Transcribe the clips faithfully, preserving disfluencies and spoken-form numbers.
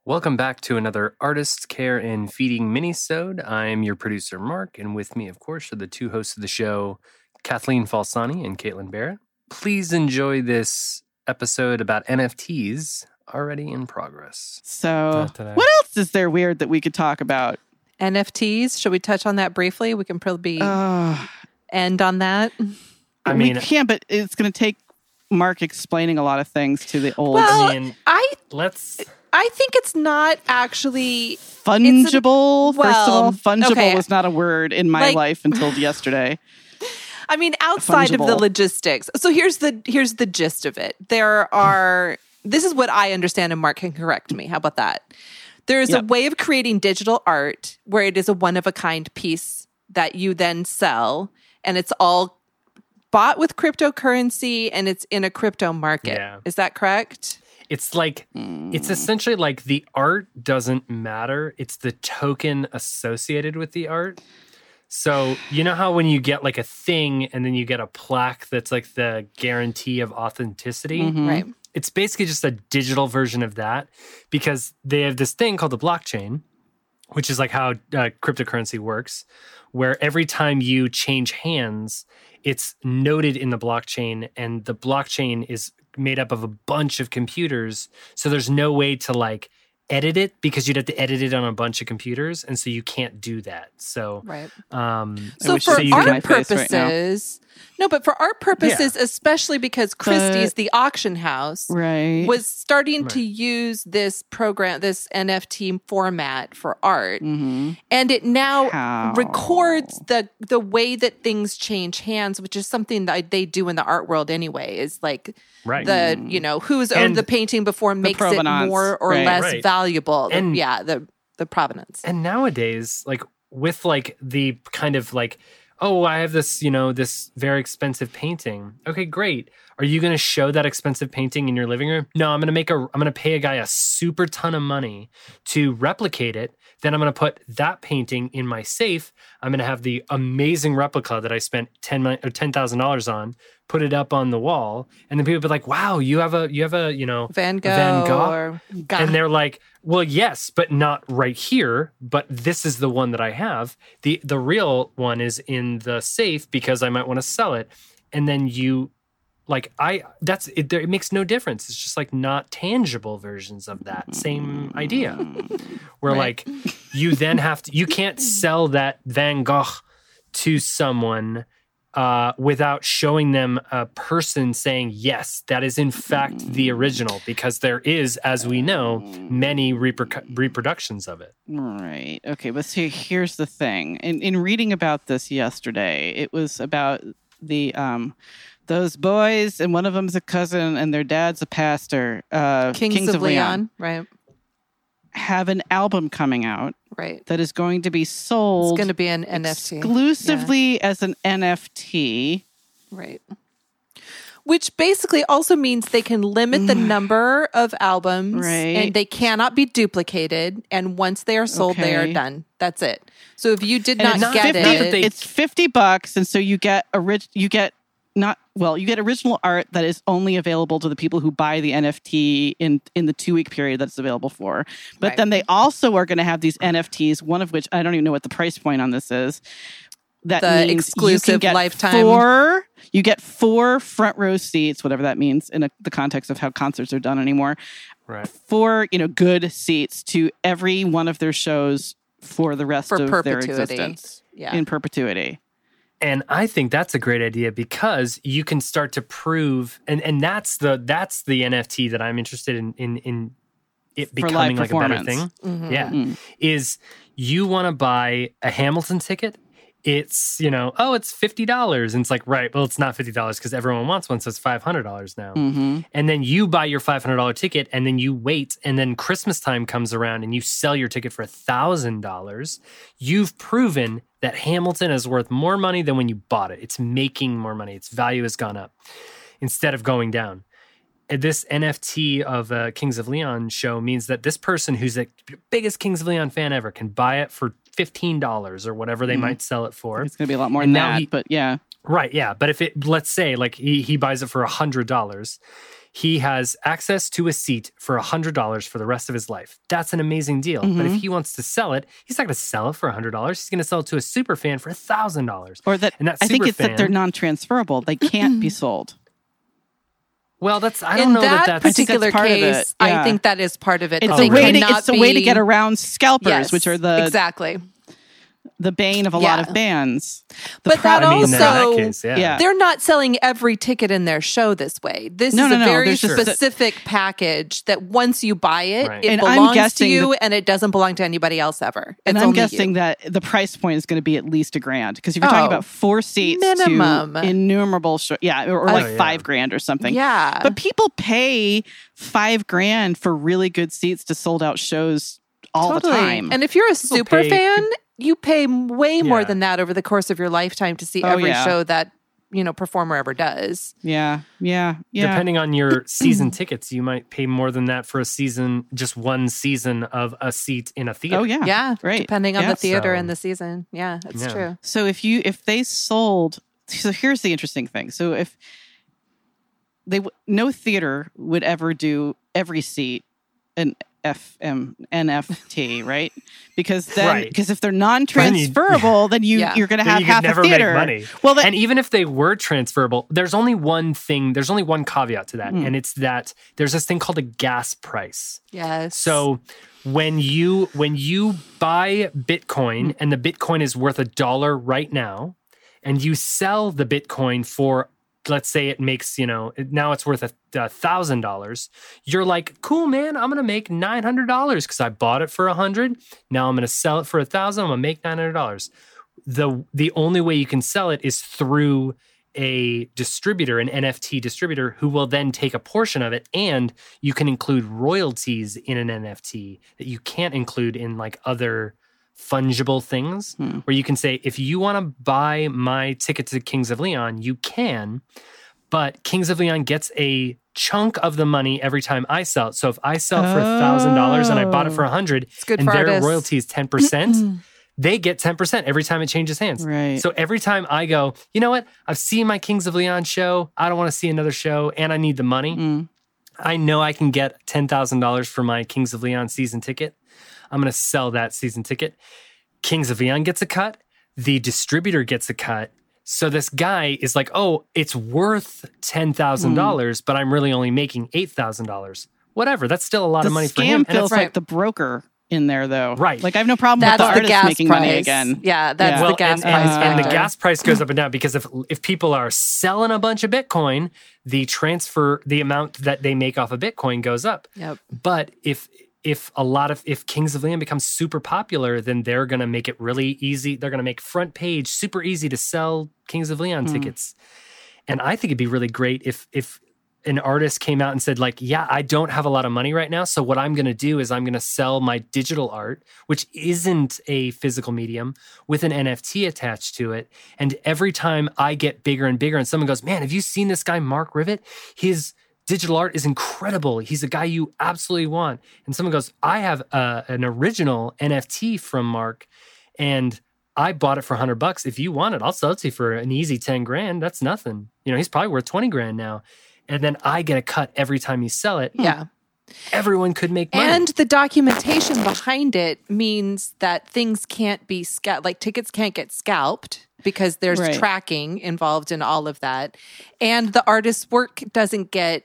Welcome back to another Artist Care and Feeding minisode. I'm your producer, Mark, and with me, of course, are the two hosts of the show, Kathleen Falsani and Caitlin Barrett. Please enjoy this episode about N F Ts already in progress. So, what else is there weird that we could talk about? N F Ts, should we touch on that briefly? We can probably Uh, end on that. I mean, we can, but it's going to take Mark explaining a lot of things to the old Well, I mean, I let's. I think it's not actually fungible. It's a- First of all, well, fungible okay. was not a word in my Like- life until yesterday. I mean, outside of the Fungible. logistics. So here's the here's the gist of it. There are this is what I understand, and Mark can correct me. How about that? There is Yep. a way of creating digital art where it is a one of a kind piece that you then sell, and it's all bought with cryptocurrency, and it's in a crypto market. Yeah. Is that correct? It's like, it's essentially like the art doesn't matter. It's the token associated with the art. So, you know how when you get like a thing and then you get a plaque that's like the guarantee of authenticity? Mhm. Right. It's basically just a digital version of that because they have this thing called the blockchain, which is like how uh, cryptocurrency works, where every time you change hands, it's noted in the blockchain, and the blockchain is made up of a bunch of computers. So there's no way to like edit it because you'd have to edit it on a bunch of computers. And so you can't do that. So, Right. um, So wish for you could see my art face right now. purposes, no, but for art purposes, especially because Christie's, the auction house, Right. was starting Right. to use this program, this N F T format for art, Mhm. and it now How? records the the way that things change hands, which is something that they do in the art world anyway. Is like right. the you know who's owned And the painting before makes it provenance, more or right. less Right. valuable. The- And- yeah, the the provenance. And nowadays, like with like the kind of like, oh, I have this, you know, this very expensive painting. Okay, great. Are you going to show that expensive painting in your living room? No, I'm going to make a, I'm going to pay a guy a super ton of money to replicate it. Then I'm going to put that painting in my safe. I'm going to have the amazing replica that I spent ten or ten thousand dollars on, put it up on the wall, and then people be like, "Wow, you have a, you have a, you know, Van Gogh, Van Gogh? or And they're like, well, yes, but not right here. But this is the one that I have. The the real one is in the safe because I might want to sell it. And then you, like, I, that's, it, there, it makes no difference. It's just like not tangible versions of that same idea. Where Right. like you then have to, you can't sell that Van Gogh to someone uh, without showing them a person saying, yes, that is in fact the original, because there is, as we know, many repro- reproductions of it. Right. Okay. But see, here's the thing. In in reading about this yesterday, it was about the um those boys, and one of them's a cousin, and their dad's a pastor. Uh, Kings, of, Leon. Right. have an album coming out Right. that is going to be It's sold going to be an N F T. exclusively as an N F T. Right. Which basically also means they can limit the number of albums, Right. and they cannot be duplicated. And once they are sold, they are Okay. done. That's it. So if you did And not it's not get fifty, it, but they- It's fifty bucks, and so you get orig- you get not well, you get original art that is only available to the people who buy the N F T in in the two week period that it's available for. But Right. then they also are going to have these N F Ts, one of which I don't even know what the price point on this is. That The means exclusive you can get lifetime- four. You get four front row seats, whatever that means in a, the context of how concerts are done anymore. Right. Four, you know, good seats to every one of their shows for the rest for of their perpetuity. existence Yeah. in perpetuity. And I think that's a great idea because you can start to prove, and, and that's the that's the N F T that I'm interested in in, in it For live becoming like a better performance. thing. Mhm. Yeah, Mm. is you want to buy a Hamilton ticket. It's, you know, oh, it's fifty dollars. And it's like, right, well, it's not fifty dollars because everyone wants one, so it's five hundred dollars now. Mm-hmm. And then you buy your five hundred dollars ticket, and then you wait, and then Christmas time comes around and you sell your ticket for one thousand dollars. You've proven that Hamilton is worth more money than when you bought it. It's making more money. Its value has gone up instead of going down. And this N F T of a Kings of Leon show means that this person who's the biggest Kings of Leon fan ever can buy it for fifteen dollars or whatever they Mhm. might sell it for. It's going to be a lot more And than now that, he- but yeah. Right, yeah. But if it, let's say, like he, he buys it for one hundred dollars, he has access to a seat for one hundred dollars for the rest of his life. That's an amazing deal. Mm-hmm. But if he wants to sell it, he's not going to sell it for one hundred dollars. He's going to sell it to a super fan for one thousand dollars. Or that, and that I think it's fan, that they're non-transferable. They can't be sold. Well, that's I don't In know that, that that's particular part of case. it. Yeah. I think that is part of it. It's Oh, a way really? to it's a way to get around scalpers, yes, which are the exactly the bane of a yeah. lot of bands. The But that I mean, in also, that case, yeah. yeah. they're not selling every ticket in their show this way. This No, is no, a no, very there's just a- specific package that once you buy it, Right. it And I'm belongs to guessing you the- and it doesn't belong to anybody else ever. And It's I'm only guessing you. that the price point is going to be at least a grand because if you're talking Oh, about four seats minimum. to innumerable, sh- yeah, or, or Oh, like yeah. five grand or something. Yeah. But people pay five grand for really good seats to sold out shows all Totally. the time. And if you're a People super pay- fan, you pay way more Yeah. than that over the course of your lifetime to see Oh, every yeah. show that, you know, performer ever does. yeah, yeah, yeah. Depending on your season tickets, you might pay more than that for a season, just one season of a seat in a theater. Oh yeah, Yeah. right. Depending on Yeah. the theater So- and the season. Yeah, it's Yeah. true. So if you if they sold, so here's the interesting thing. So if they w- no theater would ever do every seat an F M N F T, right? Because then Right. because if they're non-transferable, then you Yeah. you're going to Then have you could half never a theater. make money. Well, that, And even if they were transferable, there's only one thing, there's only one caveat to that. Mm. And it's that there's this thing called a gas price. Yes. So when you when you buy Bitcoin and the Bitcoin is worth a dollar right now, and you sell the Bitcoin for, let's say it makes, you know, now it's worth a, a thousand dollars. You're like, cool, man, I'm gonna make nine hundred dollars because I bought it for a hundred. Now I'm gonna sell it for a thousand. I'm gonna make nine hundred dollars. The the only way you can sell it is through a distributor, an N F T distributor, who will then take a portion of it, and you can include royalties in an N F T that you can't include in like other fungible things, Hmm. where you can say, if you want to buy my ticket to Kings of Leon, you can, but Kings of Leon gets a chunk of the money every time I sell it. So if I sell it for a thousand dollars and I bought it for a hundred, it's good and for their artists. royalty is ten percent, they get ten percent every time it changes hands. right. So every time I go, you know what? I've seen my Kings of Leon show. I don't want to see another show, and I need the money. Mm. I know I can get ten thousand dollars for my Kings of Leon season ticket. I'm going to sell that season ticket. Kings of Leon gets a cut. The distributor gets a cut. So this guy is like, oh, it's worth ten thousand dollars, Mm. but I'm really only making eight thousand dollars. Whatever. That's still a lot the of money for scam him. And feels it's right. like the broker in there, though. Right. Like I have no problem That's with the the artist gas making price. money again. Yeah, that's Yeah. the gas and, price. and, and the factor. gas price goes up and down because if if people are selling a bunch of Bitcoin, the transfer, the amount that they make off of Bitcoin goes up. Yep. But if if a lot of if Kings of Leon becomes super popular, then they're gonna make it really easy. They're gonna make front page super easy to sell Kings of Leon Hmm. tickets. And I think it'd be really great if if an artist came out and said, like, yeah, I don't have a lot of money right now. So what I'm going to do is I'm going to sell my digital art, which isn't a physical medium, with an N F T attached to it. And every time I get bigger and bigger and someone goes, man, have you seen this guy, Mark Rivet? His digital art is incredible. He's a guy you absolutely want. And someone goes, I have uh, an original N F T from Mark, and I bought it for a hundred bucks. If you want it, I'll sell it to you for an easy ten grand. That's nothing. You know, he's probably worth twenty grand now. And then I get a cut every time you sell it. Yeah. Everyone could make money. And the documentation behind it means that things can't be scalped, like tickets can't get scalped because there's Right. tracking involved in all of that. And the artist's work doesn't get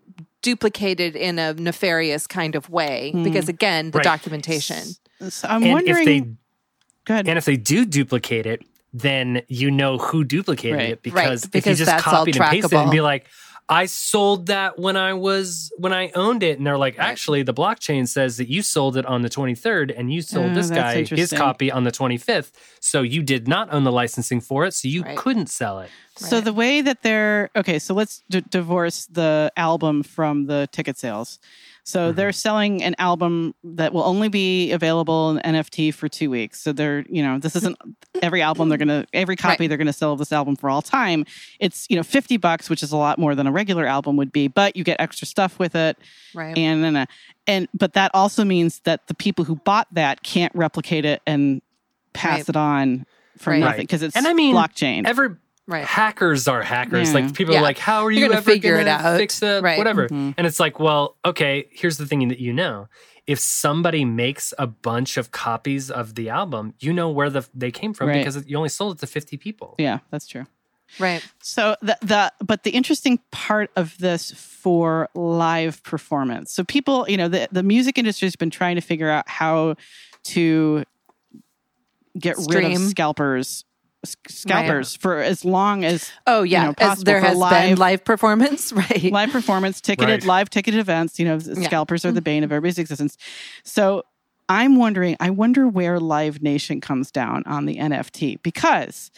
duplicated in a nefarious kind of way because, again, the Right. documentation. So I'm and wondering. if they Go ahead. and if they do duplicate it, then you know who duplicated Right. it because, Right, if you because just that's all copied and pasted it and trackable. be like, I sold that when I was when I owned it, and they're like, actually, the blockchain says that you sold it on the twenty-third, and you sold Oh, this that's guy his interesting. copy on the twenty-fifth. So you did not own the licensing for it, so you Right. couldn't sell it. So Right. the way that they're okay, so let's d- divorce the album from the ticket sales. So Mhm. they're selling an album that will only be available in N F T for two weeks. So they're, you know, this isn't every album they're gonna, every copy Right. they're gonna sell of this album for all time. It's, you know, fifty bucks, which is a lot more than a regular album would be, but you get extra stuff with it. Right. And then, uh, and but that also means that the people who bought that can't replicate it and pass Right. it on for Right. nothing because it's And I mean, blockchain. Every Right. hackers are hackers. Yeah. Like people Yeah. are like, how are You're you gonna ever figure gonna it out. fix it? Right. Whatever. Mhm. And it's like, well, okay, here's the thing that you know. If somebody makes a bunch of copies of the album, you know where the they came from Right. because you only sold it to fifty people. Yeah, that's true. Right. So the the but the interesting part of this for live performance. So people, you know, the, the music industry has been trying to figure out how to get rid Stream. of scalpers s- scalpers for as long as Oh yeah, you know, as possible there for has been live- live performance, right? live performance, ticketed, Right. live ticketed events. You know, scalpers are the bane of everybody's existence. So I'm wondering, I wonder where Live Nation comes down on the N F T, because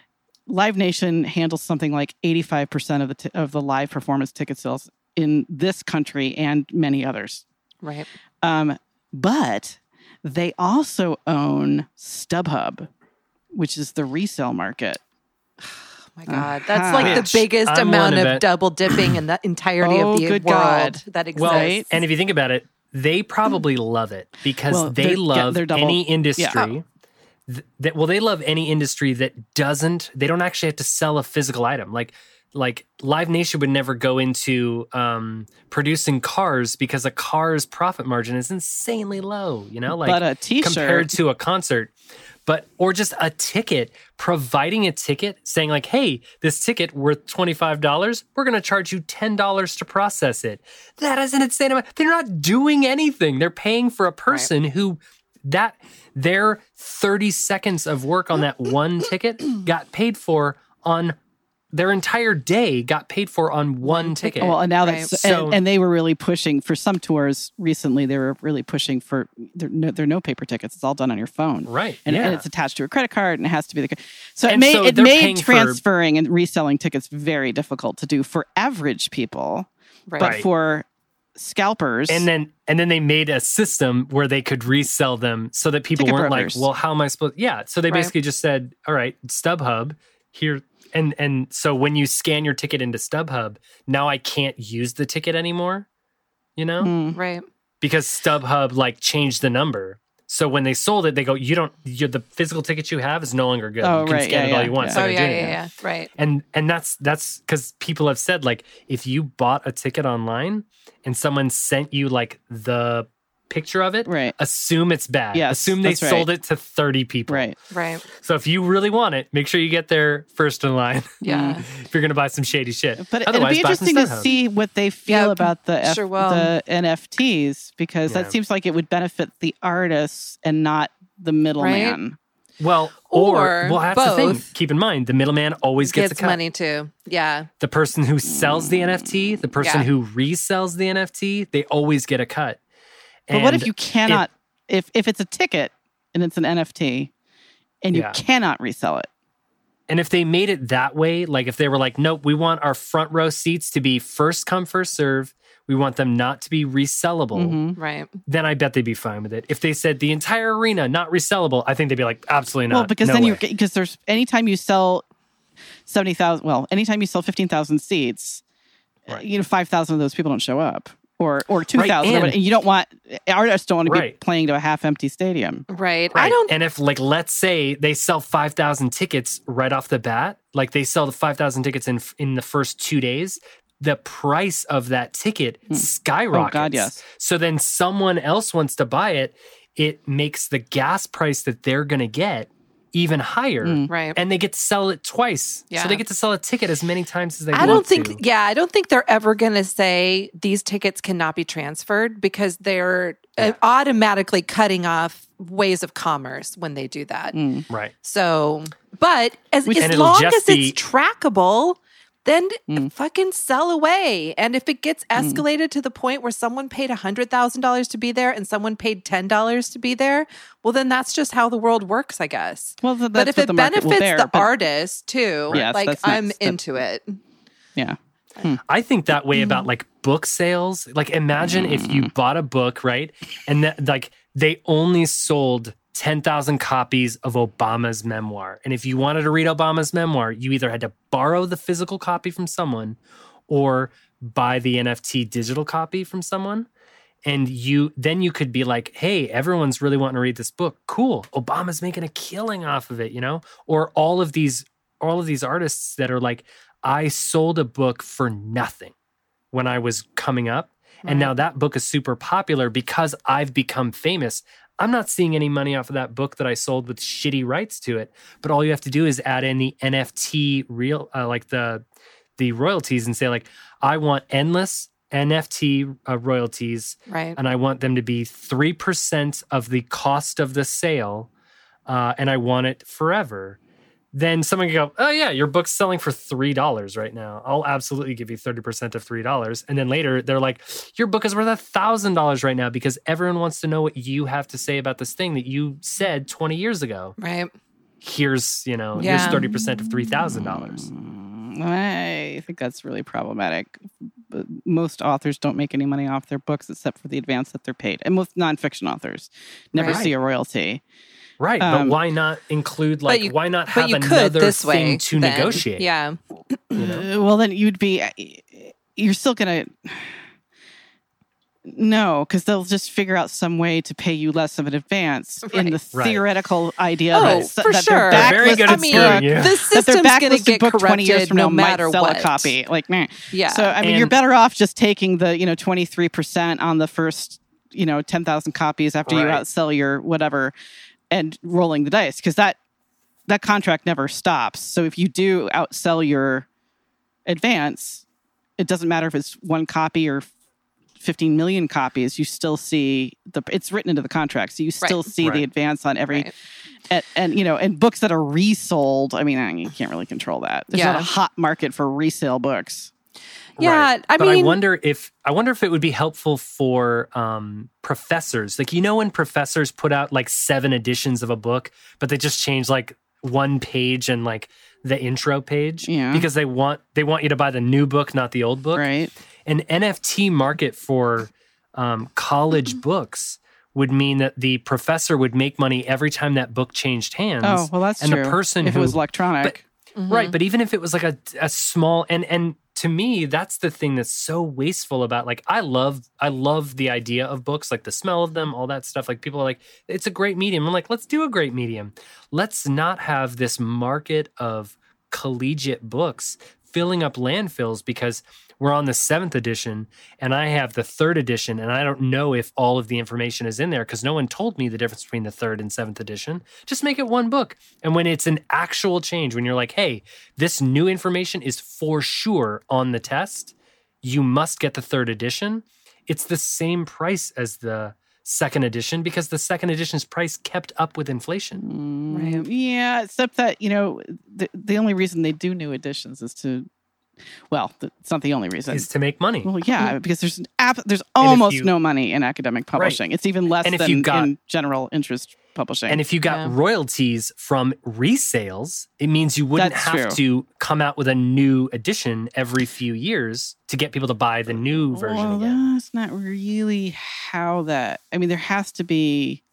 Live Nation handles something like eighty-five percent of the t- of the live performance ticket sales in this country and many others. Right. Um, but they also own StubHub, which is the resale market. Oh my God, that's Uh-huh. like Which the biggest I'm amount willing of to bet- double dipping in the entirety Oh, of the good world God. that exists. Well, Right. and if you think about it, they probably love it because Well, they they're- yeah, love they're double- any industry. Yeah. th- that well, they love any industry that doesn't. They don't actually have to sell a physical item. Like like Live Nation would never go into um, producing cars because a car's profit margin is insanely low. You know, like But a t-shirt- compared to a concert. But or just a ticket, providing a ticket saying like, hey, this ticket worth twenty-five dollars, we're going to charge you ten dollars to process it. That is an insane amount. They're not doing anything. They're paying for a person who that their thirty seconds of work on that one ticket got paid for on their entire day got paid for on one ticket. Well, and now Right. that's So- and, and they were really pushing for some tours recently. They were really pushing for there are no, there are no paper tickets. It's all done on your phone, Right, And, yeah. and it's attached to a credit card, and it has to be the. So it And made so it they're made paying for- transferring and reselling tickets very difficult to do for average people, Right. but Right. for scalpers. And then and then they made a system where they could resell them so that people Ticket weren't brokers. like, well, how am I supposed Yeah. So they Right. basically just said, all right, StubHub, here and and so when you scan your ticket into StubHub, now I can't use the ticket anymore, you know? Mm. Right. Because StubHub like changed the number. So when they sold it, they go, you don't you the physical ticket you have is no longer good. Oh, you can right, scan yeah, it all yeah, you want. yeah. It's not Oh gonna yeah, do yeah, anything. yeah. Right. And and that's that's because people have said like if you bought a ticket online and someone sent you like the picture of it, Right. assume it's bad. Yes, assume they that's right. sold it to thirty people. Right. Right. So if you really want it, make sure you get there first in line. Yeah. if you're gonna buy some shady shit. But it'd Otherwise, be buy from interesting to StubHub. see what they feel Yeah, about the F- sure will. the N F Ts, because Yeah. that seems like it would benefit the artists and not the middleman. Well, or, Or well, that's the thing. both. Keep in mind, the middleman always gets, Gets a cut. money too. Yeah. The person who sells the N F T, the person Yeah. who resells the N F T, they always get a cut. But what if And you cannot? if if it's a ticket and it's an N F T, and you Yeah. cannot resell it? And if they made it that way, like if they were like, nope, we want our front row seats to be first come, first serve, we want them not to be resellable, Mhm. Right. then I bet they'd be fine with it. If they said the entire arena not resellable, I think they'd be like, absolutely not. Well, because No then way. you because there's anytime you sell seventy thousand, well, anytime you sell fifteen thousand seats, Right. you know, five thousand of those people don't show up, or or two Right, thousand, and- and you don't want artists don't want to be Right. playing to a half empty stadium. Right. Right. I don't. And if, like, let's say they sell five thousand tickets right off the bat, like they sell the five thousand tickets in in the first two days, the price of that ticket skyrockets. Oh, God, yes. So then someone else wants to buy it. It makes the gas price that they're going to get even higher. Mm. Right. And they get to sell it twice. Yeah. So they get to sell a ticket as many times as they I want don't think, to. yeah, I don't think they're ever going to say these tickets cannot be transferred because they're uh, Yeah. automatically cutting off ways of commerce when they do that. Mm. Right. So, but as, Which- as And it'll long just as be- it's trackable, then Mm. fucking sell away. And if it gets escalated to the point where someone paid one hundred thousand dollars to be there and someone paid ten dollars to be there, well, then that's just how the world works, I guess. Well, th- But that's if what it the market will benefits bear, the but- artist too, Yes, like that's I'm next. That- into it. yeah. I think that way Mm-hmm. about like book sales. Like imagine if you bought a book, right? And that like they only sold ten thousand copies of Obama's memoir. And if you wanted to read Obama's memoir, you either had to borrow the physical copy from someone or buy the N F T digital copy from someone. And you then you could be like, hey, everyone's really wanting to read this book. Cool. Obama's making a killing off of it, you know? Or all of these all of these artists that are like, I sold a book for nothing when I was coming up. And now that book is super popular because I've become famous. I'm not seeing any money off of that book that I sold with shitty rights to it. But all you have to do is add in the N F T real, uh, like the the royalties, and say like, I want endless N F T uh, royalties, Right. and I want them to be three percent of the cost of the sale, uh, and I want it forever. Then someone can go, oh yeah, your book's selling for three dollars right now. I'll absolutely give you thirty percent of three dollars. And then later they're like, your book is worth one thousand dollars right now because everyone wants to know what you have to say about this thing that you said twenty years ago. Right. Here's, you know, Yeah. here's thirty percent of three thousand dollars. I think that's really problematic. But most authors don't make any money off their books except for the advance that they're paid. And most nonfiction authors never Right. see a royalty. Right, Um, but why not include, like, you- why not But have you could another this thing way to then. negotiate? Yeah. You know? Uh, well, then you'd be, you're still going to, no, because they'll just figure out some way to pay you less of an advance in the Right. theoretical idea Oh, that, for that sure. their They're very backlisted good I at mean, screwing you. the that their system's going to backlisted get book twenty years corrupted from no now might matter sell what. a copy. Like, meh. Yeah. So, I mean, And- you're better off just taking the, you know, twenty-three percent on the first, you know, ten thousand copies after you Right. outsell your whatever and rolling the dice. Because that, that contract never stops. So if you do outsell your advance, it doesn't matter if it's one copy or fifteen million copies, you still see the, it's written into the contract. So you still Right. see the Right. advance on every, Right. and, and, you know, and books that are resold. I mean, I- you can't really control that. There's Yeah. not a hot market for resale books. Yeah, Right. I but mean- I wonder if I wonder if it would be helpful for um, professors. Like, you know, when professors put out like seven editions of a book, but they just change like one page and like the intro page, Yeah. because they want they want you to buy the new book, not the old book. Right. An N F T market for um, college books would mean that the professor would make money every time that book changed hands. Oh, well, that's and true. the person if who it was electronic. Right, but even if it was like a a small and and to me that's the thing that's so wasteful about, like, I love I love the idea of books, like the smell of them, all that stuff. Like, people are like, it's a great medium. I'm like, let's do a great medium. Let's not have this market of collegiate books filling up landfills because we're on the seventh edition and I have the third edition and I don't know if all of the information is in there because no one told me the difference between the third and seventh edition. Just make it one book. And when it's an actual change, when you're like, hey, this new information is for sure on the test, you must get the third edition. It's the same price as the second edition because the second edition's price kept up with inflation. Right. Yeah, except that, you know, the, the only reason they do new editions is to, well, th- it's not the only reason. Is to make money. Well, yeah, because there's an app, there's almost you- no money in academic publishing. It's even less And if than you got- in general interest publishing. And if you got Yeah. royalties from resales, it means you wouldn't That's have to come out with a new edition every few years to get people to buy the new version well, again. that's not really how that. I mean, there has to be.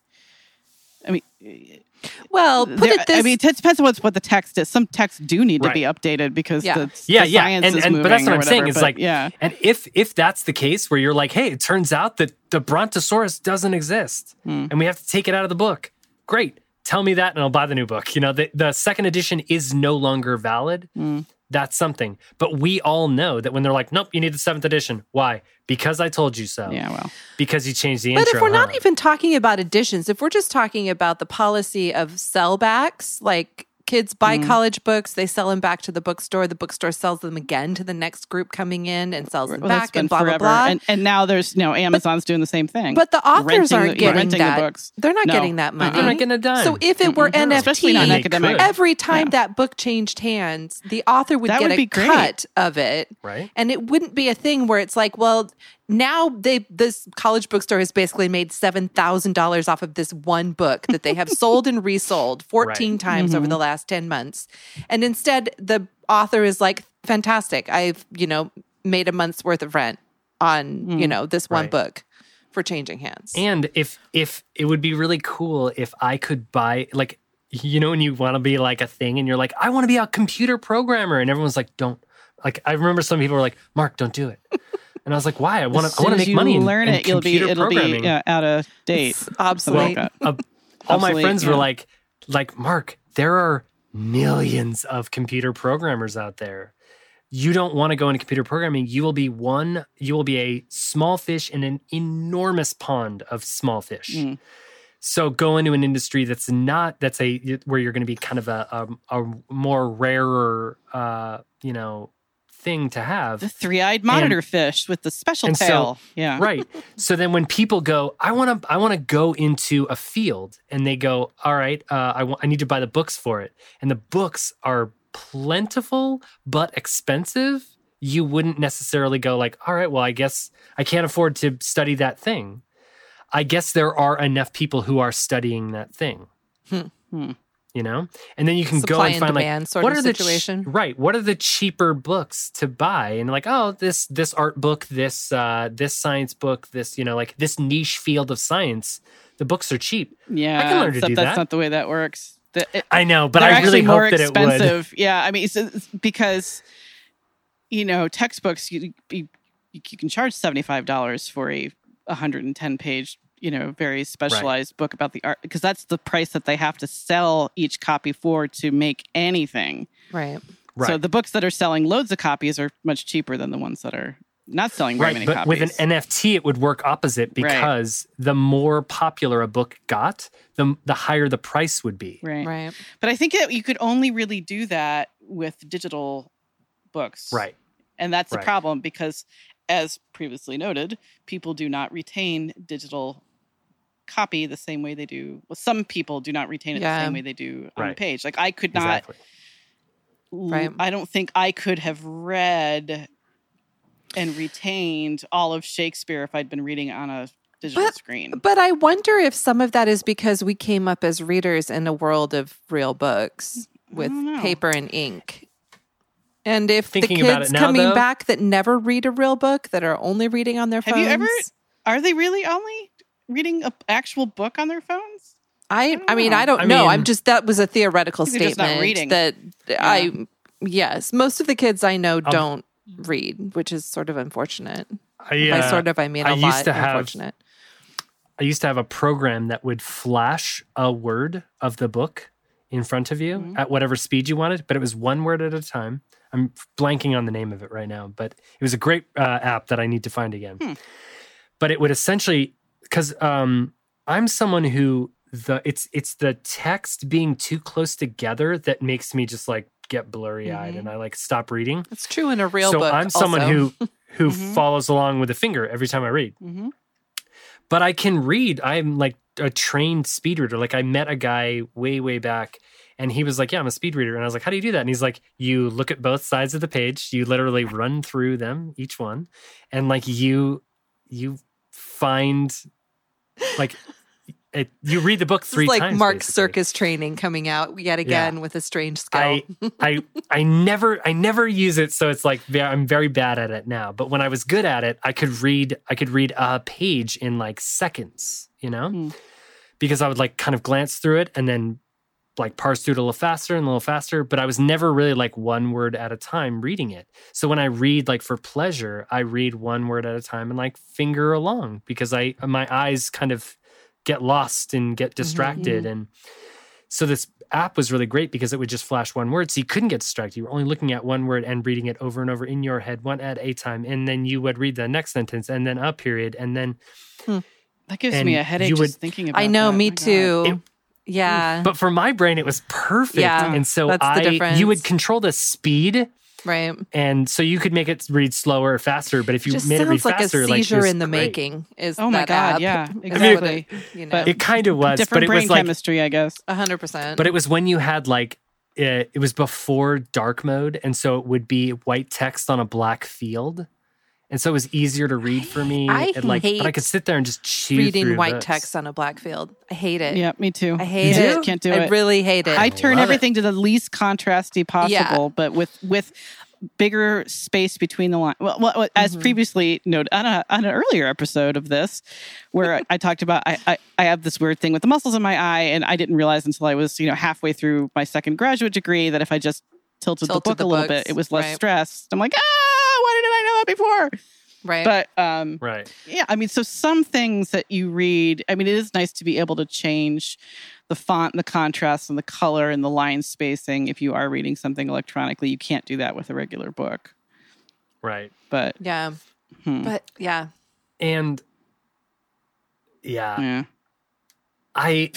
I mean, Well, put there- it this I mean, it depends on what's, what the text is. Some texts do need Right. to be updated because Yeah. the, Yeah, the yeah, science and, is and moving. but that's what or I'm saying. whatever, It's but like, yeah, and if if that's the case, where you're like, hey, it turns out that the Brontosaurus doesn't exist, Hmm. and we have to take it out of the book. Great, tell me that, and I'll buy the new book. You know, the the second edition is no longer valid. Hmm. That's something. But we all know that when they're like, nope, you need the seventh edition. Why? Because I told you so. yeah. Well, Because you changed the But intro. if we're not huh? even talking about editions, if we're just talking about the policy of sellbacks, like kids buy Mm. college books, they sell them back to the bookstore, the bookstore sells them again to the next group coming in and sells them well, that's back been and blah, forever. blah, blah. And, and now there's, you know, Amazon's doing the same thing. But the authors Renting aren't the- yeah, getting renting the that. books. They're not No. getting that money. They're not getting a dime. So if it were Mm-mm. N F T, Especially not in They academic. could. every time Yeah. that book changed hands, the author would That get would a be great. cut of it. Right. And it wouldn't be a thing where it's like, well, now they this college bookstore has basically made seven thousand dollars off of this one book that they have sold and resold fourteen Right. times over the last ten months. And instead the author is like, fantastic. I've, you know, made a month's worth of rent on, you know, this one Right. book for changing hands. And if if it would be really cool if I could buy, like, you know, when you want to be like a thing and you're like, I want to be a computer programmer, and everyone's like, don't. Like, I remember some people were like, Mark, don't do it. And I was like, why? I want as to I want soon to as make you money in, learn in it, you'll be, computer it'll programming. be uh, out of date. It's Something obsolete. like that. Uh, all my Obsolete, friends were yeah. like, like, Mark, there are millions of computer programmers out there. You don't want to go into computer programming. You will be one, you will be a small fish in an enormous pond of small fish. Mm. So go into an industry that's not, that's a, where you're going to be kind of a, a, a more rarer, uh, you know, thing to have. The three-eyed monitor and, fish with the special tail. So, yeah. Right. So then when people go, I want to I want to go into a field, and they go, all right, uh, I want I need to buy the books for it. And the books are plentiful but expensive. You wouldn't necessarily go like, all right, well, I guess I can't afford to study that thing. I guess there are enough people who are studying that thing. Hmm. Hmm. You know, and then you can Supply go and and find demand like sort what of are situation. the ch- right? What are the cheaper books to buy? And like, oh, this this art book, this uh, this science book, this you know, like this niche field of science. The books are cheap. Yeah, I can learn to except do that's that. not the way that works. The, it, I know, but they're I really actually more hope that expensive. it would. Yeah, I mean, it's, it's because you know, textbooks you you, you can charge seventy-five dollars for a one hundred ten page. You know, very specialized right. book about the art, because that's the price that they have to sell each copy for to make anything. Right. Right. So the books that are selling loads of copies are much cheaper than the ones that are not selling very right, many but copies. with an N F T, it would work opposite, because right. the more popular a book got, the the higher the price would be. Right. Right. But I think that you could only really do that with digital books. Right. And that's right. the problem, because as previously noted, people do not retain digital copy the same way they do. Well, some people do not retain it yeah. the same way they do on right. the page. Like I could not, exactly. right. I don't think I could have read and retained all of Shakespeare if I'd been reading on a digital but, screen. But I wonder if some of that is because we came up as readers in a world of real books with paper and ink. And if Thinking the kids now, coming though, back that never read a real book, that are only reading on their have phones. You ever, are they really only reading an actual book on their phones? I I, I mean, know. I don't I know. mean, I'm just, that was a theoretical They're just not statement reading. that Yeah. I, yes, most of the kids I know Um, don't read, which is sort of unfortunate. I, uh, By sort of, I mean I a used lot to have- unfortunate. I used to have a program that would flash a word of the book in front of you Mhm. at whatever speed you wanted, but it was one word at a time. I'm blanking on the name of it right now, but it was a great uh, app that I need to find again. Hmm. But it would essentially, because um, I'm someone who the it's it's the text being too close together that makes me just like get blurry eyed Mhm. and I like stop reading. It's true in a real so book. I'm someone also. who who Mhm. follows along with a finger every time I read. Mm-hmm. But I can read. I'm like a trained speed reader. Like I met a guy way, way back and he was like, yeah, I'm a speed reader. And I was like, how do you do that? And he's like, you look at both sides of the page. You literally run through them, each one. And like you, you find like, it, you read the book three It's like times. Mark's basically. circus training coming out yet again Yeah. with a strange skill. I, I, I never, I never use it. So it's like, ve- I'm very bad at it now. But when I was good at it, I could read, I could read a page in like seconds, you know, Mm. because I would like kind of glance through it and then like parse through it a little faster and a little faster. But I was never really like one word at a time reading it. So when I read like for pleasure, I read one word at a time and like finger along because I, my eyes kind of get lost and get distracted. Mhm. And so this app was really great because it would just flash one word. So you couldn't get distracted. You were only looking at one word and reading it over and over in your head, one at a time. And then you would read the next sentence and then a period. And then, That gives And me a headache you just would- thinking about I know, that. me My God. too. It- yeah. but for my brain, it was perfect. Yeah, and so that's the I, difference. you would control the speed. right. And so you could make it read slower or faster. But if you Just made it read sounds like faster, a like, it seizure was in the great. making. Is Oh my that God, app. yeah, Is that what exactly. it- you know, But- It kind of was, Different but it brain was like, chemistry, I guess. a hundred percent. but it was when you had like, it, it was before dark mode. And so it would be white text on a black field. And so it was easier to read for me. I and like, hate but I could sit there and just chew reading through white books. text on a black field. I hate it. Yeah, me too. I hate You it. do? Can't do I it. really hate it. I turn love everything to the least contrasty possible, Yeah. but with with bigger space between the lines. Well, well, as Mhm. previously noted on, a, on an earlier episode of this, where I talked about I, I I have this weird thing with the muscles in my eye, and I didn't realize until I was you know halfway through my second graduate degree that if I just tilted, Tilted the book the a little books, bit, it was less right. stressed. I'm like, ah, why didn't I know that before? Right. But um, Right. yeah, I mean, so some things that you read, I mean, it is nice to be able to change the font, and the contrast, and the color, and the line spacing. If you are reading something electronically, you can't do that with a regular book. Right. But Yeah. hmm, But yeah. And yeah, yeah. I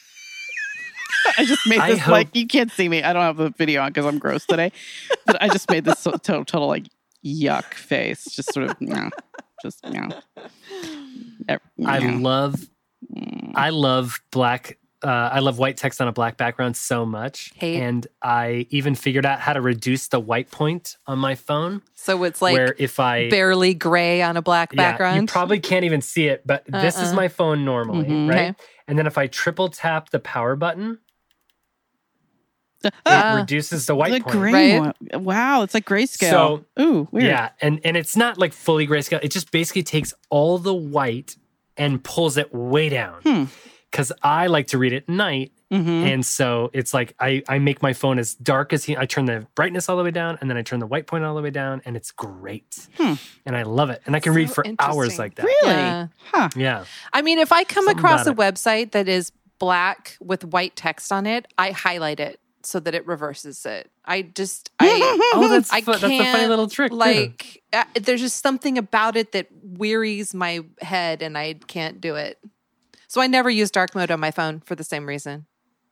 I just made I this hope- like you can't see me. I don't have the video on because I'm gross today. But I just made this so, total, total like yuck face, just sort of, you know, just you know. I love I love black. Uh, I love white text on a black background so much, Hate. and I even figured out how to reduce the white point on my phone. So it's like where if I barely gray on a black yeah, background. you probably can't even see it, but this is Uh-uh. my phone normally, Mhm. right? Okay. And then if I triple tap the power button, Ah. it reduces the white the point. gray Right. one. Wow, it's like grayscale. So, Ooh, weird. Yeah, and and it's not like fully grayscale. It just basically takes all the white and pulls it way down. Hmm. Because I like to read at night, Mm-hmm. and so it's like I I make my phone as dark as he. I turn the brightness all the way down, and then I turn the white point all the way down, and it's great. Hmm. And I love it, and I can So read for hours interesting. like that. Really? Yeah. Huh. Yeah, I mean, if I come Something across a about website that is black with white text on it, I highlight it so that it reverses it. I just I oh, that's I fu- that's a funny can't, little trick. too. like uh, there's just something about it that wearies my head, and I can't do it. So I never use dark mode on my phone for the same reason.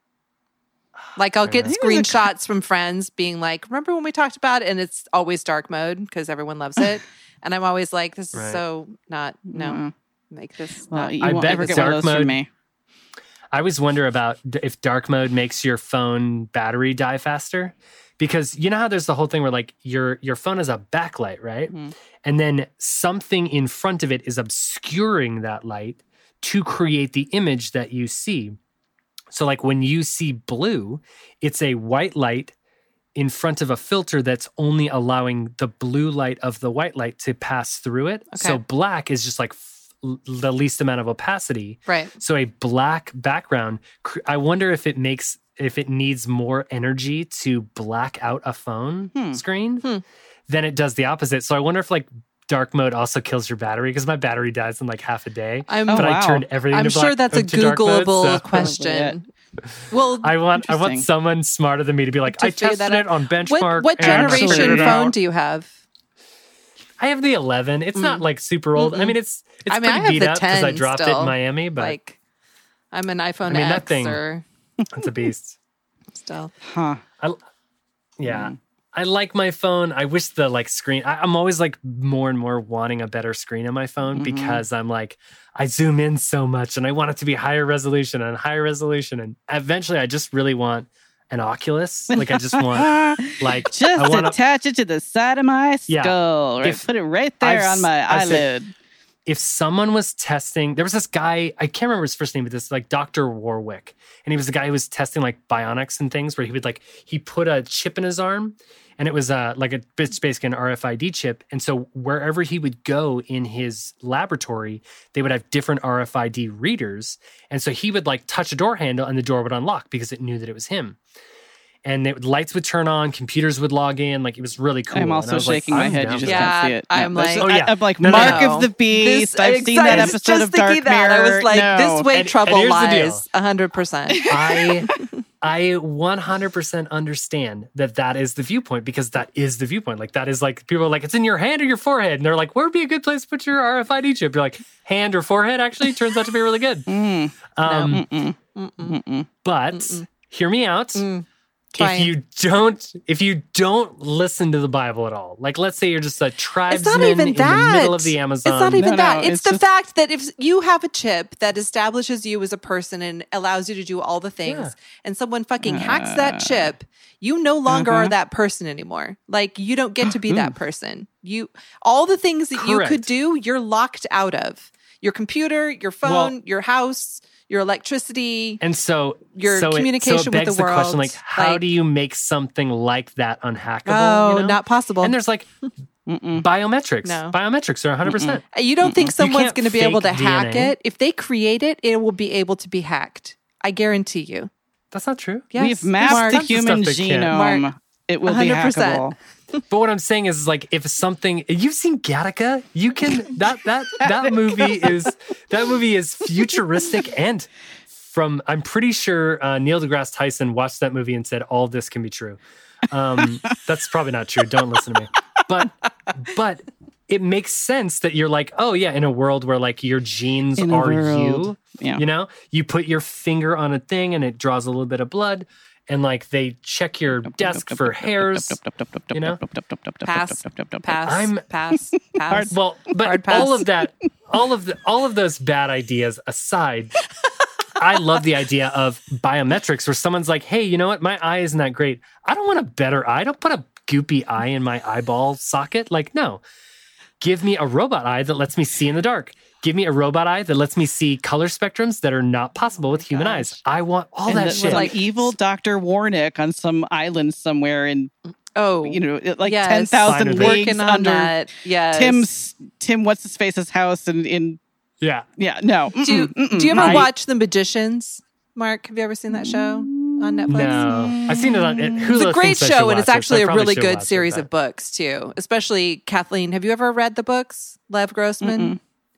Like I'll get Fair enough. I think it was a screenshots from friends being like, "Remember when we talked about it?" And it's always dark mode because everyone loves it, and I'm always like, "This is Right. so not no Mm. make this Well, not." you I won't bet ever it's get one of dark those mode. from me. I always wonder about d- if dark mode makes your phone battery die faster, because you know how there's the whole thing where like your your phone is a backlight, right? Mhm. And then something in front of it is obscuring that light to create the image that you see. So like when you see blue, it's a white light in front of a filter that's only allowing the blue light of the white light to pass through it. So Okay. black is just like f- the least amount of opacity. Right. So a black background, cr- I wonder if it makes if it needs more energy to black out a phone Hmm. screen Hmm. than it does the opposite. So I wonder if like dark mode also kills your battery, because my battery dies in like half a day. I'm Oh, but wow. I turned everything I'm to black, sure that's a to dark mode, Googleable so- question. Well, I want I want Interesting. someone smarter than me to be like, To I figure tested that it on what benchmark. what and I actually generation figured it phone out." do you have? I have the eleven. It's not Mm. like super old. I Mm-mm. mean, it's it's I mean, I pretty have beat the up because I ten dropped it still. in Miami, but Like, I'm an iPhone I mean, that X thing- or it's a beast. still. Huh. Yeah. Mm. I like my phone. I wish the like screen, I, I'm always like more and more wanting a better screen on my phone Mhm. because I'm like, I zoom in so much and I want it to be higher resolution and higher resolution. And eventually I just really want an Oculus. Like I just want, like, Just I want to, attach it to the side of my Yeah. skull. Right? If- Put it right there I've on my s- I've said- eyelid. if someone was testing, there was this guy, I can't remember his first name, but this like Doctor Warwick. And he was the guy who was testing like bionics and things where he would like, he put a chip in his arm and it was uh, like a, it's basically an R F I D chip. And so wherever he would go in his laboratory, they would have different R F I D readers. And so he would like touch a door handle and the door would unlock because it knew that it was him. And it, lights would turn on, computers would log in. Like it was really cool. I'm And also I was like, shaking my I'm head. down You for just that. Yeah, can't see it. I'm there's- like- Oh, yeah. I, am like No, no, Mark no. of the Beast. This- I've seen that I was episode just of thinking Dark that. Mirror. I was like, no. this way And- trouble and here's the deal. lies. A hundred percent. I I one hundred percent understand that that is the viewpoint, because that is the viewpoint. Like that is like, people are like, it's in your hand or your forehead. And they're like, where would be a good place to put your R F I D chip? You're like, hand or forehead actually turns out to be really good. Mm, Um, mm-mm, Mm-mm. mm-mm. But Mm-mm. hear me out. Mm. If Fine. you don't, if you don't listen to the Bible at all, like let's say you're just a tribesman even in that. the middle of the Amazon. It's not even No, that. no, it's, it's the just- fact that if you have a chip that establishes you as a person and allows you to do all the things, Yeah. and someone fucking hacks that Uh, chip, you no longer uh-huh. are that person anymore. Like you don't get to be that person. You all the things that you could Correct. do, you're locked out of. Your computer, your phone, Well- your house, your electricity. And so, Your so it, communication so it with begs the the question, world, like, how like- do you make something like that unhackable? Oh, you know? not possible. And there's like Mm-mm. biometrics. No. Biometrics are one hundred percent. You don't think You someone's can't going to be able to fake hack D N A. it? If they create it, it will be able to be hacked. I guarantee you. That's not true. Yes, We've mapped Mark. the Tons of human stuff they can't. genome. Mark, It will one hundred be percent. hackable. but what I'm saying is, is like if something you've seen Gattaca, you can that that that movie is that movie is futuristic and from I'm pretty sure uh, Neil deGrasse Tyson watched that movie and said all this can be true. Um, that's probably not true. Don't listen to me. But but it makes sense that you're like, oh yeah, in a world where like your genes In a are world. you, Yeah. you know, you put your finger on a thing and it draws a little bit of blood. And like they check your desk for hairs, you know. Pass, pass, I'm- pass, pass. Well, but Hard pass. all of that, all of the, all of those bad ideas aside, I love the idea of biometrics where someone's like, hey, you know what? My eye isn't that great. I don't want a better eye. Don't put a goopy eye in my eyeball socket. Like, no. Give me a robot eye that lets me see in the dark. Give me a robot eye that lets me see color spectrums that are not possible with human gosh. eyes. I want all And that the- shit. like evil Doctor Warnick on some island somewhere in, oh, you know, like yes. ten thousand Fine with it. leagues working on under that. Yes. Tim's Tim. What's his face's house? And in yeah. yeah, no. Do you, Mm-mm, mm-mm. do you ever I- watch The Magicians, Mark? Have you ever seen that show on Netflix? No. I've seen it on it, Hulu. It's a great thinks I should show, and watch it's it, so I actually a probably really should good watch it, series but- of books too. Especially Kathleen. Have you ever read the books, Lev Grossman?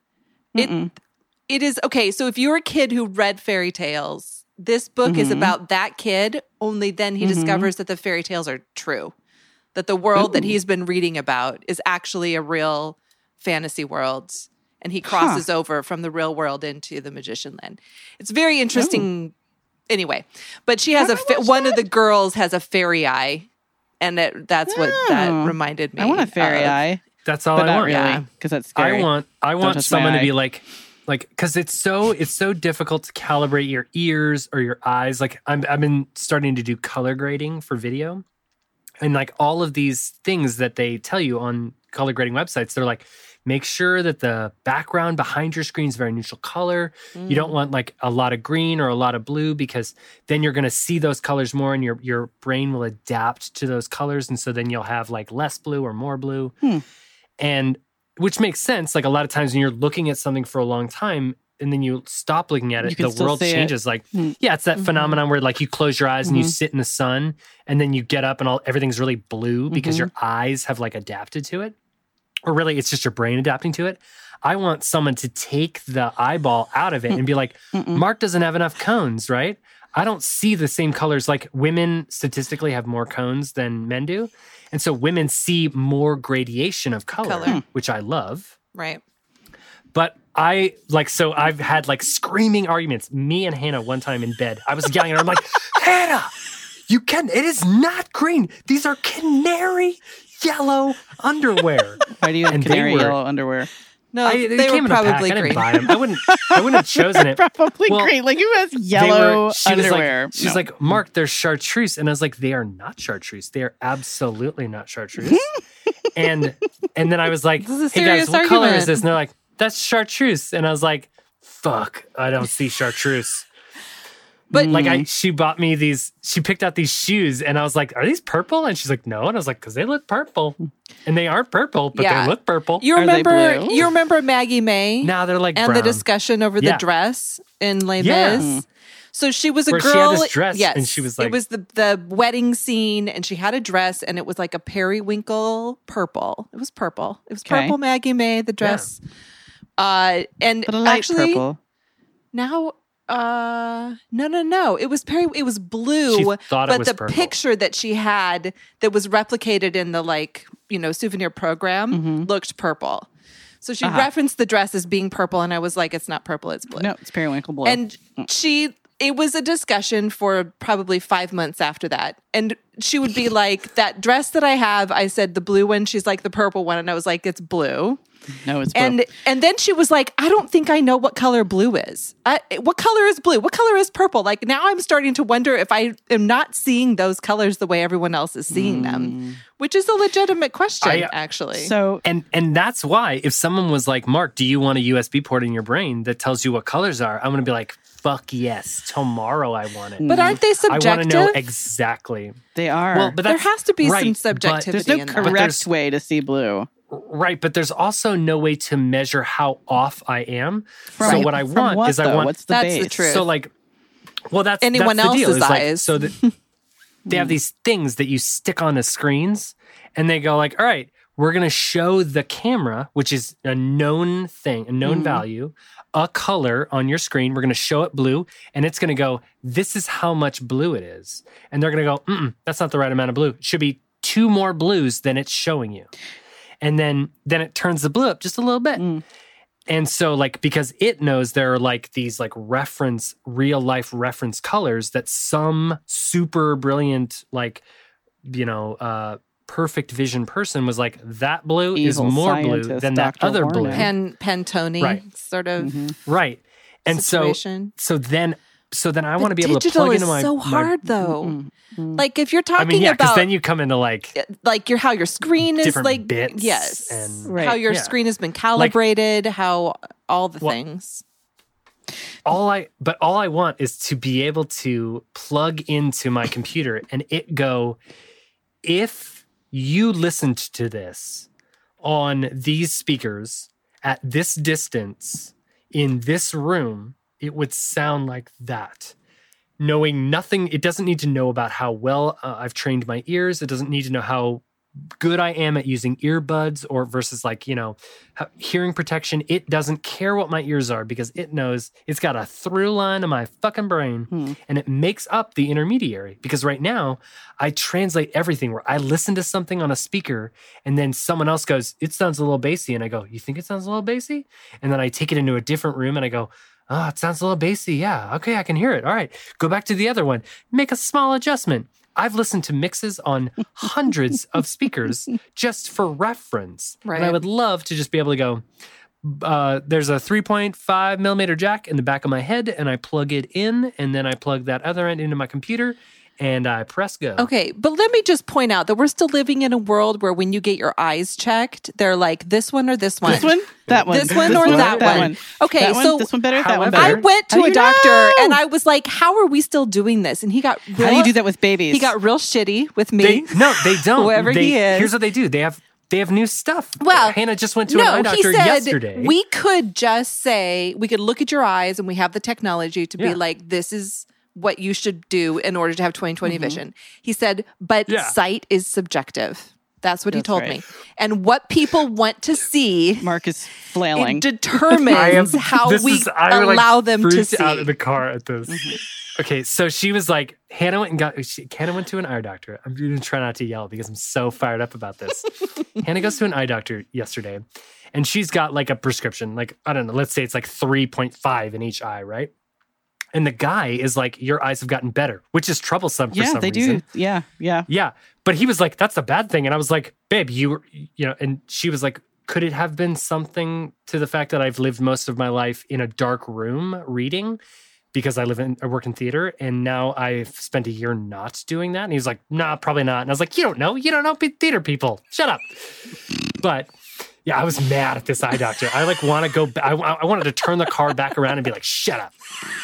It Mm-mm. it is okay. So if you're a kid who read fairy tales, this book is Mhm. about that kid. Only then he Mhm. discovers that the fairy tales are true, that the world that Ooh. he's been reading about is actually a real fantasy world, and he crosses over from the real world into the magician land. It's very interesting. Anyway, but she has I a fa- watch one of the girls has a fairy eye, and it, that's what that Oh. reminded me. I want a fairy of. eye, That's all but I not want. really, Yeah. because that's scary. I want I want touch my someone to eye. be like like because it's so it's so difficult to calibrate your ears or your eyes. Like I'm I've been starting to do color grading for video, and like all of these things that they tell you on color grading websites, they're like, make sure that the background behind your screen is very neutral color. You don't want like a lot of green or a lot of blue because then you're going to see those colors more, and your your brain will adapt to those colors, and so then you'll have like less blue or more blue, Hmm. and which makes sense. Like a lot of times when you're looking at something for a long time and then you stop looking at You it, can the still world see it. changes. Like, Hmm. yeah, it's that Mhm. phenomenon where like you close your eyes and you Mhm. sit in the sun, and then you get up and all everything's really blue because Mhm. your eyes have like adapted to it. Or really, it's just your brain adapting to it. I want someone to take the eyeball out of it and be like, Mm-mm. Mark doesn't have enough cones, right? I don't see the same colors. Like women statistically have more cones than men do. And so women see more gradation of color, Color. which I love. Right. But I like, so I've had like screaming arguments. Me and Hannah one time in bed, I was yelling at her. I'm like, Hannah, you can, it is not green. These are canary yellow underwear. Why do you have And they canary were- yellow underwear? No, I, they were came in a pack. probably I didn't green. buy them. I wouldn't, I wouldn't have chosen it. Probably Well, green. Like who has They yellow were- she was underwear? like, she's No. like, Mark, they're chartreuse. And I was like, they are not chartreuse. They are absolutely not chartreuse. and and then I was like, This is a hey guys, serious what color is argument. this? And they're like, that's chartreuse. And I was like, fuck, I don't see chartreuse. But- Like I, she bought me these, she picked out these shoes and I was like, are these purple? And she's like, no. And I was like, because they look purple. And they aren't purple, but Yeah. they look purple. You Are they remember? blue? You remember Maggie May Now they're like and brown. the discussion over the Yeah. dress in Les Yeah. Mis? So she was a Where she had girl. this dress, yes, and she was it like- was the the wedding scene, and she had a dress, and it was like a periwinkle purple. It was purple. It was Okay. purple. Maggie May the dress. Uh, and but a light actually purple. now, uh, no, no, no. It was peri. It was blue. She thought it but was the purple. picture that she had that was replicated in the like you know souvenir program Mhm. looked purple. So she Uh-huh. referenced the dress as being purple, and I was like, "It's not purple; it's blue." No, it's periwinkle blue. And she, it was a discussion for probably five months after that. And she would be like, "That dress that I have," I said, "the blue one." She's like, "The purple one," and I was like, "It's blue." no, it's blue. And and then she was like, "I don't think I know what color blue is. I, what color is blue? What color is purple?" Like now, I'm starting to wonder if I am not seeing those colors the way everyone else is seeing them, which is a legitimate question, I- actually. so And and that's why if someone was like, Mark, do you want a U S B port in your brain that tells you what colors are? I'm going to be like, fuck yes. Tomorrow I want it. but aren't they I want subjective? to know exactly. they are. Well, but there that's has to be right, some but subjectivity there's no in that. But correct there's- way to see blue. Right, but there's also no way to measure how off I am. From, so what I from want what, is I though? want What's the That's the base? truth. so like well that's Anyone that's the deal, else's is like, eyes. so that they have these things that you stick on the screens, and they go like, all right, we're going to show the camera, which is a known thing, a known Mm. value, a color on your screen. We're going to show it blue, and it's going to go, this is how much blue it is. And they're going to go, mm that's not the right amount of blue. It should be two more blues than it's showing you. And then, then it turns the blue up just a little bit. Mm. And so like, because it knows there are like these like reference, real life reference colors that some super brilliant, like, you know, uh, perfect vision person was like, that blue Evil is more blue scientist, than that Doctor other Warner. blue. Pen Pantone Right. sort of Mhm. Right. And situation. so, so then, so then I But want to be able to digital plug is into my, so my- hard though. Mm, mm. Like if you're talking I mean, yeah, because about then you come into like, like your how your screen is different like bits yes, and- Right. how your Yeah. screen has been calibrated, how all the Well, things. all I, but all I want is to be able to plug into my computer and it go, if you listened to this on these speakers at this distance in this room, it would sound like that. Knowing nothing, it doesn't need to know about how well uh, I've trained my ears. It doesn't need to know how good I am at using earbuds or versus like, you know, how, hearing protection. It doesn't care what my ears are because it knows it's got a through line in my fucking brain Hmm. and it makes up the intermediary. Because right now I translate everything where I listen to something on a speaker and then someone else goes, it sounds a little bassy. And I go, you think it sounds a little bassy? And then I take it into a different room and I go, oh, it sounds a little bassy. Yeah. Okay. I can hear it. All right. Go back to the other one. Make a small adjustment. I've listened to mixes on hundreds of speakers just for reference. Right. And I would love to just be able to go, uh, there's a three point five millimeter jack in the back of my head, and I plug it in, and then I plug that other end into my computer, and I press go. Okay, but let me just point out that we're still living in a world where when you get your eyes checked, they're like this one or this one. This one, that one, This one or that one. Okay, that one, so this one better, that one however- I better. went How to do a you doctor know? and I was like, how are we still doing this? And he got real, How do you do that with babies? He got real shitty with They, me. no, they don't. Whoever They- he is. Here's what they do. They have they have new stuff. Well, Hannah just went to no, an eye he doctor said yesterday. we could just say we could look at your eyes and we have the technology to Yeah. be like, this is what you should do in order to have twenty twenty vision. He said, but Yeah. sight is subjective. That's what he That's told right. me. And what people want to see Mark is flailing. it determines how this we is- I, like, allow them to freaked see. out in the car at this. Okay, so she was like, Hannah went and got, she, Hannah went to an eye doctor. I'm going to try not to yell because I'm so fired up about this. Hannah goes to an eye doctor yesterday and she's got like a prescription, like, I don't know, let's say it's like three point five in each eye, right? And the guy is like, your eyes have gotten better, which is troublesome for yeah, some they reason. do. Yeah, yeah. Yeah. But he was like, that's a bad thing. And I was like, babe, you were, you know, and she was like, could it have been something to the fact that I've lived most of my life in a dark room reading because I live in, I work in theater and now I've spent a year not doing that? And he was like, nah, probably not. And I was like, you don't know. You don't know theater people. Shut up. But yeah, I was mad at this eye doctor. I like want to go, ba- I, I wanted to turn the car back around and be like, shut up.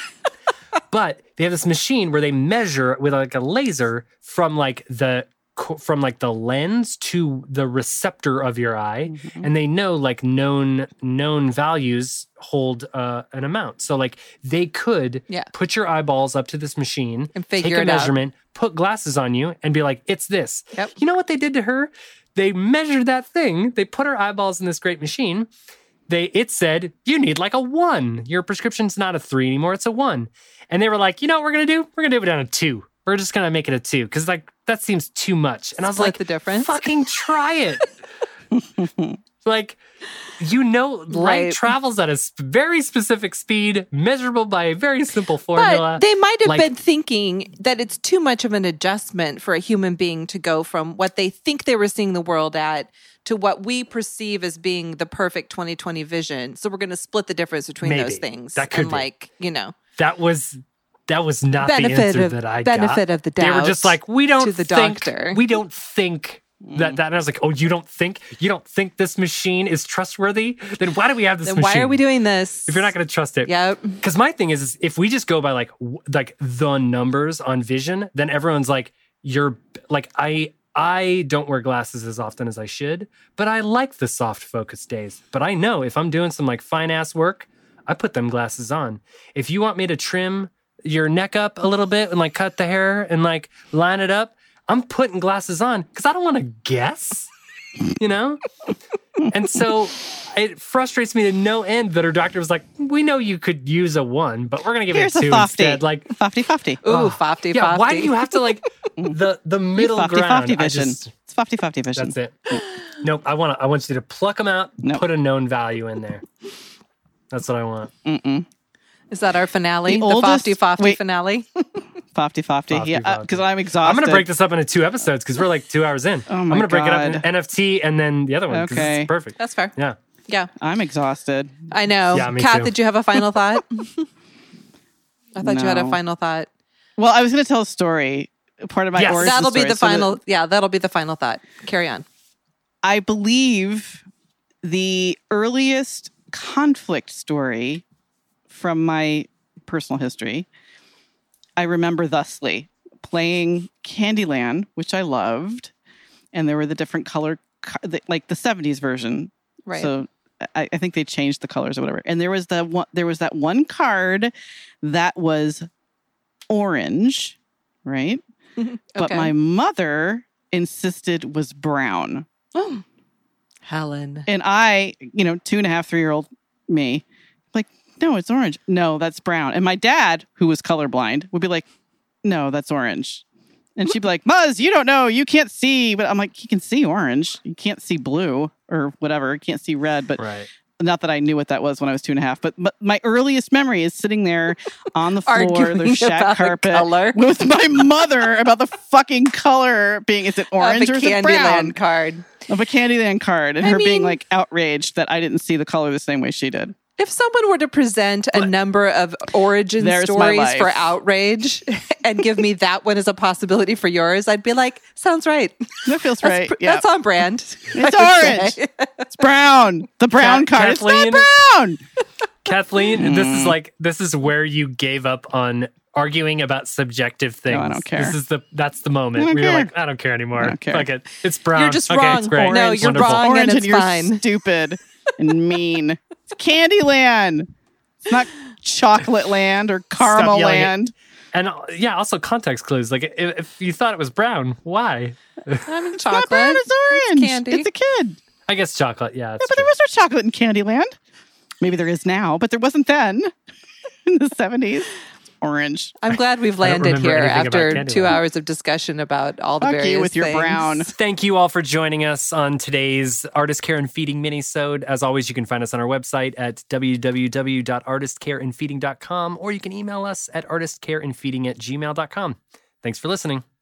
But they have this machine where they measure with like a laser from like the from like the lens to the receptor of your eye, Mhm. and they know like known known values hold uh, an amount. So like they could Yeah. put your eyeballs up to this machine And take figure a it out. measurement, put glasses on you, and be like, it's this. Yep. You know what they did to her? They measured that thing. They put her eyeballs in this great machine. They it said you need like a one. Your prescription's not a three anymore; it's a one. And they were like, you know what we're gonna do? We're gonna do it down to two. We're just gonna make it a two because like that seems too much. And I was Split like, the difference. fucking try it. Like, you know, light Right. travels at a s- very specific speed, measurable by a very simple formula. But they might have Like- been thinking that it's too much of an adjustment for a human being to go from what they think they were seeing the world at to what we perceive as being the perfect twenty twenty vision. So we're going to split the difference between Maybe. those things. That could and be. like, you know, that was that was not the benefit answer of that I got. benefit of the doubt. They were just like, we don't to the think, doctor. we don't think that that. And I was like, oh, you don't think, you don't think this machine is trustworthy? Then why do we have this then machine? why are we doing this? If you're not going to trust it. Yep. Because my thing is, is, if we just go by like w- like the numbers on vision, then everyone's like, you're like, I I don't wear glasses as often as I should, but I like the soft focus days. But I know if I'm doing some like fine ass work, I put them glasses on. If you want me to trim your neck up a little bit and like cut the hair and like line it up, I'm putting glasses on because I don't want to guess, you know? And so it frustrates me to no end that her doctor was like, we know you could use a one, but we're going to give Here's it a two fofty. instead. Like, Fofty, fofty. Ooh, oh, fofty, yeah, fofty. why do you have to like the, the middle Fofty, ground? fofty I vision. just, It's fofty, fofty vision. that's it. Nope. I want to, I want you to pluck them out, Nope. put a known value in there. That's what I want. Mm-mm. Is that our finale? The The, oldest- fofty, fofty wait. finale? Fofty, fofty. Fofty, Yeah, fofty. because I'm exhausted. I'm going to break this up into two episodes because we're like two hours in. Oh I'm my going to break it up God. into N F T and then the other one because Okay. it's perfect. That's fair. Yeah. Yeah, I'm exhausted. I know. Yeah, me Kat, too. did you have a final thought? I thought you had a No. final thought. Well, I was going to tell a story. Part of my Yes. origin That'll be story. the So final. yeah, that'll be the final thought. Carry on. I believe the earliest conflict story from my personal history, I remember thusly playing Candyland, which I loved, and there were the different color, ca- the- like the seventies version. Right. So I, I think they changed the colors or whatever. And there was the one, there was that one card that was orange, right? But Okay. my mother insisted was brown. Helen. And I, you know, two and a half, three year old me, like, no, it's orange. No, that's brown. And my dad, who was colorblind, would be like, no, that's orange. And she'd be like, Muzz, you don't know. You can't see. But I'm like, he can see orange. You can't see blue or whatever. You can't see red. But Right. not that I knew what that was when I was two and a half. But, but my earliest memory is sitting there on the floor, Arguing the shag about the carpet, color. with my mother about the fucking color being, is it orange of or the is it brown? Candyland card. Of a Candyland card, and I her being mean- like outraged that I didn't see the color the same way she did. If someone were to present a number of origin There's my stories life. for outrage and give me that one as a possibility for yours, I'd be like, sounds right. That feels That's, right. pr- Yeah, that's on brand. it's orange. It's brown. The brown Ka- card. Kathleen? It's not brown. Kathleen, this Mm. is like this is where you gave up on arguing about subjective things. No, I don't care. This is the that's the moment I don't where you're care. like, I don't care anymore. I don't care. Fuck it. It's brown. You're just okay, wrong. It's great. No, you're Wonderful. wrong. Orange and and it's you're fine. stupid and mean. It's Candyland. It's not Chocolate Land or Caramel yelling at- Land. And uh, yeah, also context clues. Like if, if you thought it was brown, why? I mean, It's not chocolate. brown. It's orange. candy. It's a kid. I guess chocolate. Yeah, Yeah, it's but there true. was no chocolate in Candyland. Maybe there is now, but there wasn't then in the seventies. It's orange. I'm glad we've I don't landed remember here anything about after Candyland. two hours of discussion about all the Fuck various you with your things. brown. Thank you all for joining us on today's Artist Care and Feeding minisode. As always, you can find us on our website at w w w dot artist care and feeding dot com, or you can email us at artistcareandfeeding at gmail dot com. Thanks for listening.